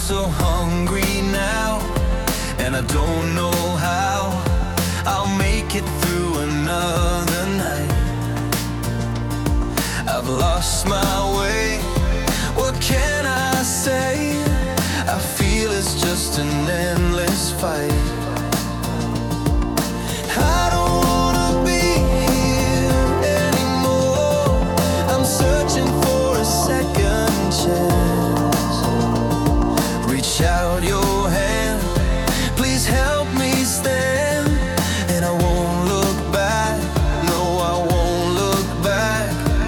so hungry now, and I don't know how I'll make it through another night. I've lost my way, what can I say? I feel it's just an endless fight. I don't wanna be here anymore. I'm searching for a second chance. Reach out your hand, please help me stand. And I won't look back, no, I won't look back.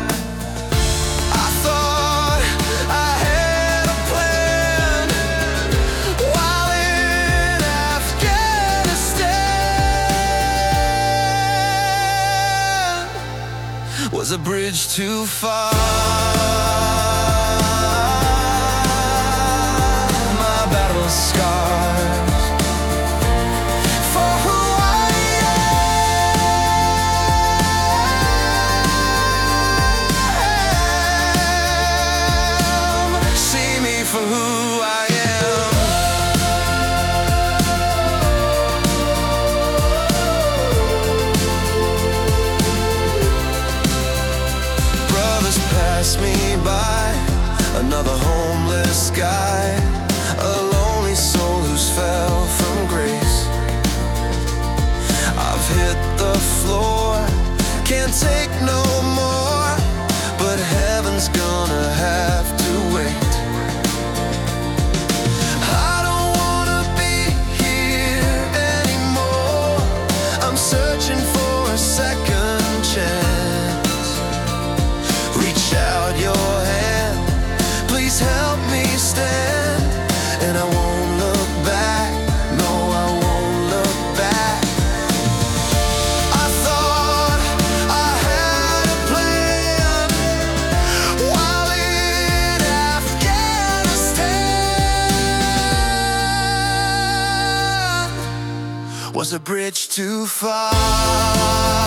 I thought I had a plan while in Afghanistan. Was a bridge too far? My battle scars for who I am. See me for who I am. Brothers pass me by, another homeless guy, a lonely soul who's fell from grace. I've hit the floor, can't take no more, but heaven's gonna have to wait. I don't wanna be here anymore. I'm searching for a second chance. Reach out your hand, please help me stand. And I won't look back, no, I won't look back. I thought I had a plan while in Afghanistan. Was a bridge too far?